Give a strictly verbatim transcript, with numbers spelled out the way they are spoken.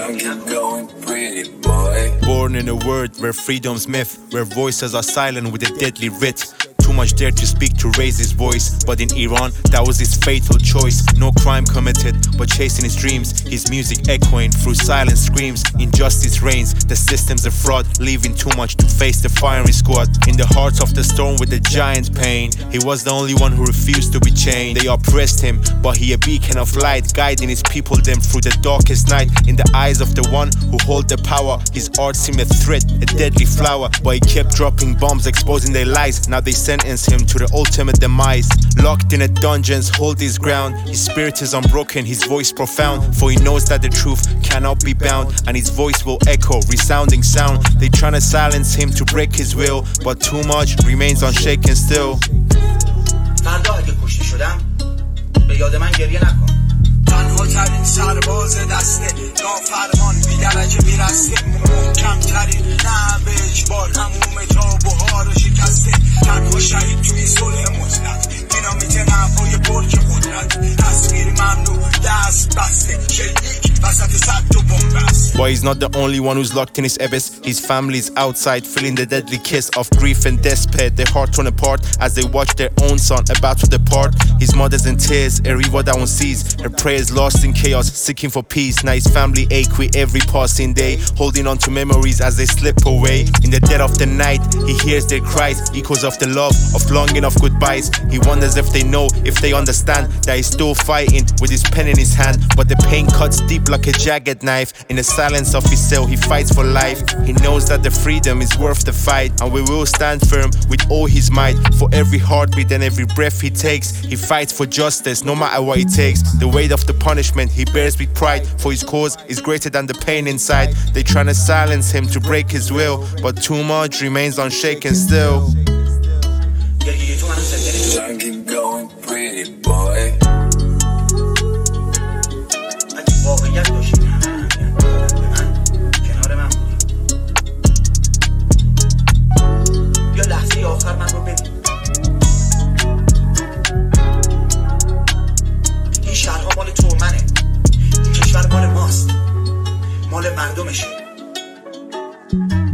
Born in a world where freedom's myth, where voices are silent with a deadly writ. Too much dare to speak to raise his voice, but in Iran that was his fatal choice. No crime committed, but chasing his dreams. His music echoing through silent screams. Injustice reigns, the system's a fraud, leaving too much to face the firing squad. In the heart of the storm with a giant pain, he was the only one who refused to be chained. They oppressed him, but he a beacon of light, guiding his people them through the darkest night. In the eyes of the one who hold the power, his art seemed a threat, a deadly flower, but he kept dropping bombs, exposing their lies. Now they sentence him to the ultimate demise. Locked in a dungeon's hold his ground. His spirit is unbroken, his voice profound, for he knows that the truth cannot be bound, and his voice will echo, resounding sound. They tryna silence him to break his will, but too much remains unshaken still. فردا اگه کشته شدم به یاد من گریه نکن. تنها ترین سرباز دسته نافرمان بی درجه میرسته، محکم ترین نه به اجبار هموم تا بحار شکسته، تنها شهید توی صلح مطلق، دینامیت نفای برج قدرت، تصویر ممنوع دست بسته، شلیک وسط صد و بنبست. But he's not the only one who's locked in his abyss. His family's outside, feeling the deadly kiss of grief and despair, their heart torn apart as they watch their own son about to depart. His mother's in tears, a river that one sees, her prayers lost in chaos, seeking for peace. Now his family ache with every passing day, holding on to memories as they slip away. In the dead of the night, he hears their cries, echoes of the love, of longing, of goodbyes. He wonders if they know, if they understand, that he's still fighting with his pen in his hand. But the pain cuts deep like a jagged knife. In the silence of his cell, he fights for life. He knows that the freedom is worth the fight, and we will stand firm with all his might. For every heartbeat and every breath he takes, he fights for justice, no matter what it takes. The weight of the punishment he bears with pride, for his cause is greater than the pain inside. They tryna silence him to break his will, but too much remains unshaken still. Keep going, pretty boy. یا لحظه آخر من رو ببین. این شهرها مال تو و منه، این کشور مال ماست، مال مردمشه.